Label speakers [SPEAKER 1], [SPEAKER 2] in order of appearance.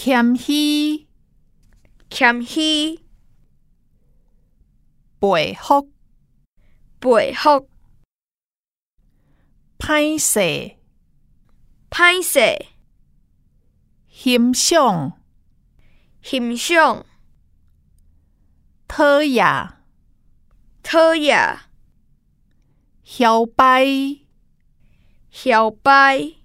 [SPEAKER 1] 谦虚，
[SPEAKER 2] 谦虚，
[SPEAKER 1] 培福，
[SPEAKER 2] 培福，
[SPEAKER 1] 歹势，
[SPEAKER 2] 歹势，
[SPEAKER 1] 欣赏，
[SPEAKER 2] 欣赏，
[SPEAKER 1] 讨厌，
[SPEAKER 2] 讨厌，
[SPEAKER 1] 摇摆，
[SPEAKER 2] 摇摆。